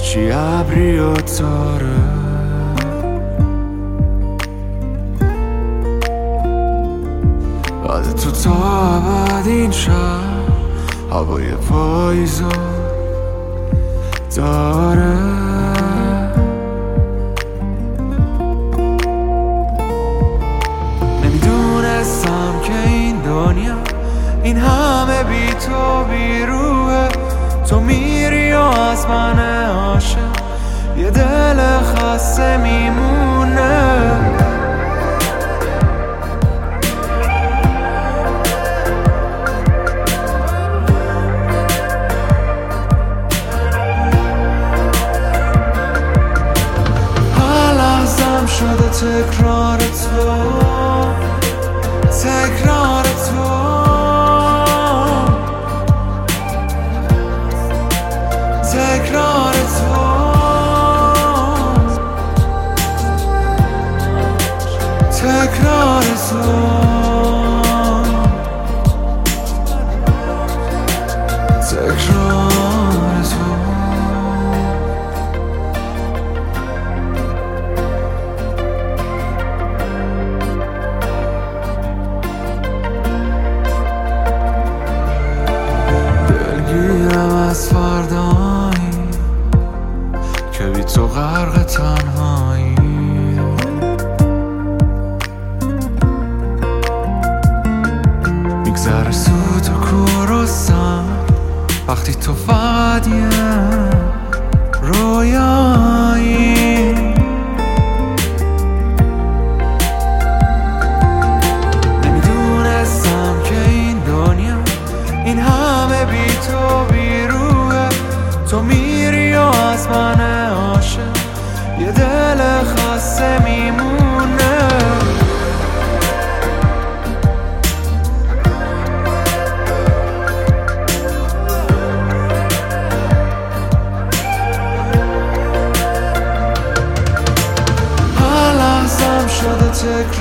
چی ابری و تاره، بعد تو تا ابد این شهر هوای پاییزو داره. نمیدونستم که این دنیا این همه بی تو بی روحه. تو میری و از من عاشق یه دل خسته میمونه. هر لحظم شده تکرار تو، تکرار تو، تکرار تو، تکرار تو، تکرار تو. دلگیرم از فردایی که بی تو غرق تنهایی. میگذره سوت و کور و سر وقتی تو فقط یه رویایی. نمیدونستم که این دنیا این همه بی تو بی روحه. تو میری و از من عاشق یه دل خسته میمونه. هر لحظم شده